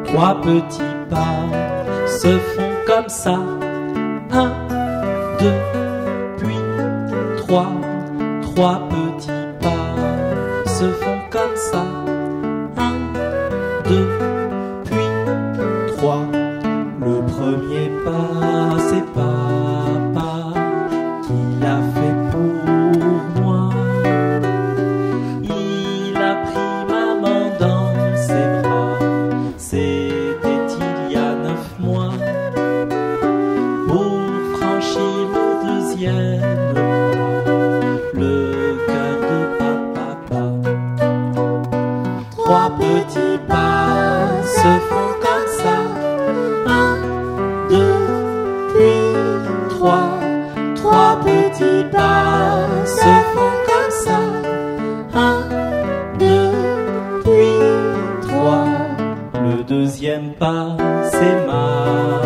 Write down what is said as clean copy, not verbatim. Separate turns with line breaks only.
Trois petits pas se font comme ça. 1, 2, puis 3. Trois petits pas se font comme ça. 1, 2, puis 3. Le premier pas, c'est papa qui l'a fait pour moi. Il a pris maman dans ses bras. C'était il y a 9 mois. Pour franchir le deuxième pas, le cœur de papa. Trois petits pas se font comme ça. 1, 2, puis 3. Trois petits pas se font comme ça. 1, 2, puis 3. Le deuxième pas, c'est ma